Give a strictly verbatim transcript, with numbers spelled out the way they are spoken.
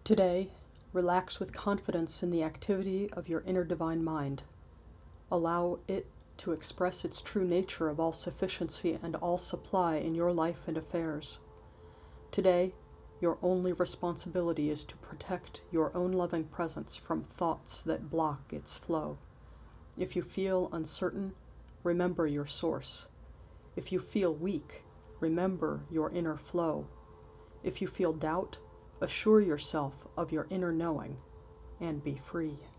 Today, relax with confidence in the activity of your inner divine mind. Allow it to express its true nature of all sufficiency and all supply in your life and affairs. Today, your only responsibility is to protect your own loving presence from thoughts that block its flow. If you feel uncertain, remember your source. If you feel weak, remember your inner flow. If you feel doubt, assure yourself of your inner knowing, and be free.